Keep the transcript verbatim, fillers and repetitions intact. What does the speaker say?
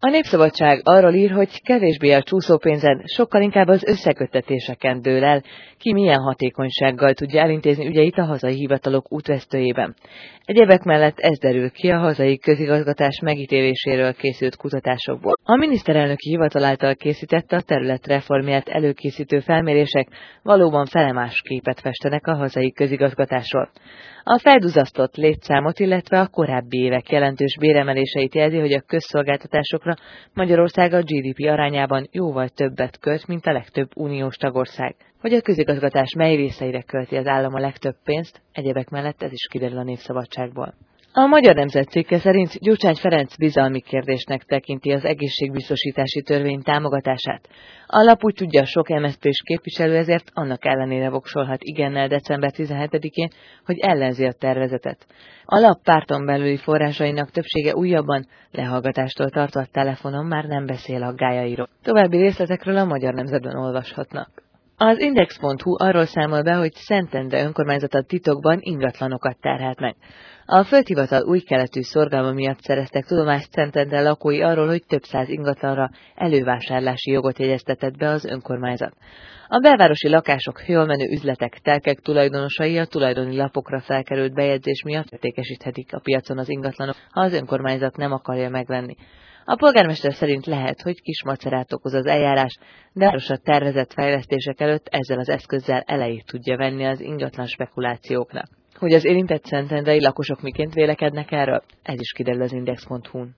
A Népszabadság arról ír, hogy kevésbé a csúszópénzen, sokkal inkább az összeköttetéseken dől el, ki milyen hatékonysággal tudja elintézni ügyeit a hazai hivatalok útvesztőjében. Egyebek mellett ez derül ki a hazai közigazgatás megítéléséről készült kutatásokból. A miniszterelnöki hivatal által készített a terület reformját előkészítő felmérések valóban felemás képet festenek a hazai közigazgatásról. A felduzzasztott létszámot, illetve a korábbi évek jelentős béremeléseit jelzi, hogy a közszolgáltatásokra Magyarország a gé dé pé arányában jóval többet költ, mint a legtöbb uniós tagország. Hogy a közigazgatás mely részeire költi az állam a legtöbb pénzt, egyebek mellett ez is kiderül a Népszabadságból. A Magyar Nemzet cikke szerint Gyurcsány Ferenc bizalmi kérdésnek tekinti az egészségbiztosítási törvény támogatását. A lap úgy tudja, sok em es zé pés képviselő ezért annak ellenére voksolhat igennel december tizenhetedikén, hogy ellenzi a tervezetet. A lap párton belüli forrásainak többsége újabban lehallgatástól tartott telefonon már nem beszél aggályairól. További részletekről a Magyar Nemzetben olvashatnak. Az index pont hu arról számol be, hogy Szentendre önkormányzata titokban ingatlanokat terhelt meg. A földhivatal új keletű szorgalma miatt szereztek tudomást Szentendre lakói arról, hogy több száz ingatlanra elővásárlási jogot jegyeztetett be az önkormányzat. A belvárosi lakások, jól menő üzletek, telkek tulajdonosai a tulajdoni lapokra felkerült bejegyzés miatt értékesíthetik a piacon az ingatlanok, ha az önkormányzat nem akarja megvenni. A polgármester szerint lehet, hogy kis macerát okoz az eljárás, de a tervezett fejlesztések előtt ezzel az eszközzel elejét tudja venni az ingatlan spekulációknak. Hogy az érintett szentendrei lakosok miként vélekednek erről, ez is kiderül az index pont hu-n.